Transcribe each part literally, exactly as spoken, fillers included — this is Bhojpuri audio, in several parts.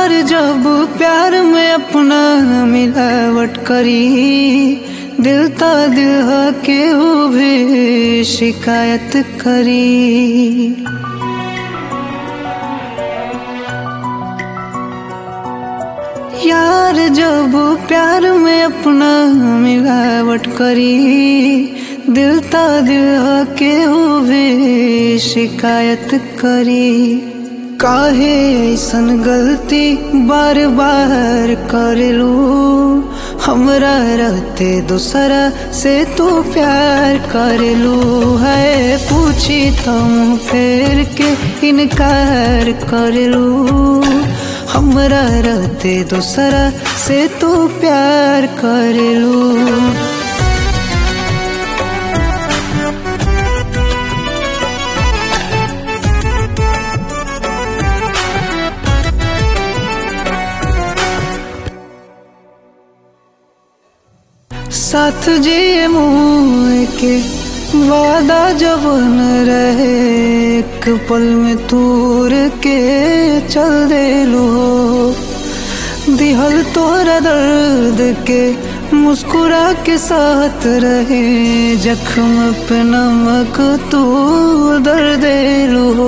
यार जब प्यार में अपना मिलावट करी, दिल ता दिल के वो भी शिकायत करी। यार जब प्यार में अपना मिलावट करी, दिल ता दिल के वो भी शिकायत करी। काहे ऐसन गलती बार बार करेलू, हमरा रहते दूसरा से तू प्यार करेलू। है पूछी तुम फेर के इनकार करेलू, हमरा रहते दूसरा से तू प्यार करेलू। साथ जी मुँह के वादा जवन रहे, एक पल में तूर के चल देलू। दिहल तोरा दर्द के मुस्कुरा के साथ रहे, जख्म पे नमक तू दर्द देलू।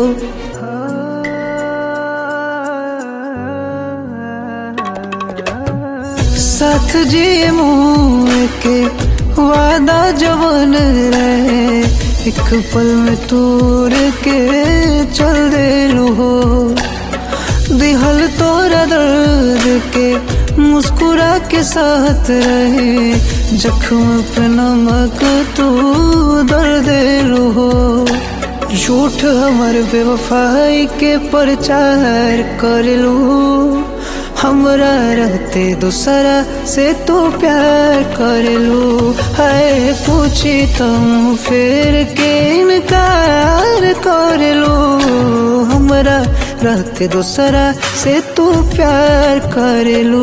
साथ जी मुँह के वादा जवन रहे, एक पल में तोड़ के चल देलू हो। दिहल तोरा दर्द के मुस्कुरा के साथ रहे, जख्म पे नमक तू दर्द देलू हो। झूठ हमर बेवफाई के प्रचार करलू, हमरा रहते दूसरा से तो प्यार करलू। है पूछी तुम फिर के इनकार करलू, हमरा रहते दूसरा से तो प्यार करलू।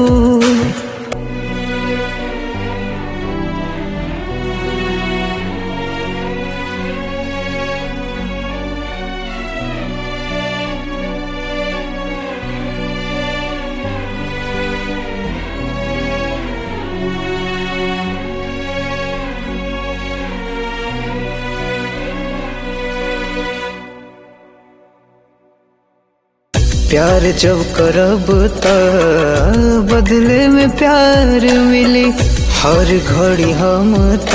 प्यार जब करब त बदले में प्यार मिली, हर घड़ी हम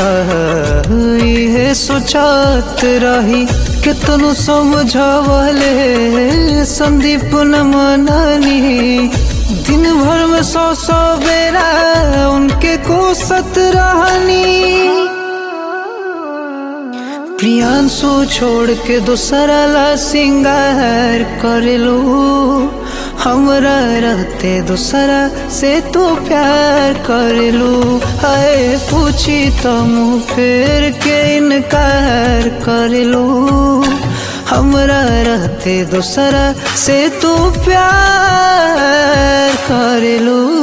ये सोचत रही। कितनो समझावले संदीप न मननी, दिन भर में सौ सौ बेरा उनके कोसत रहनी। प्रियांशु छोड़ के दूसरा ला सिंगार करलू, हमरा रहते दूसरा से तो प्यार करलू। है पूछी तुम फिर के इनकार करलू, हमरा रहते दूसरा से तो प्यार करलू।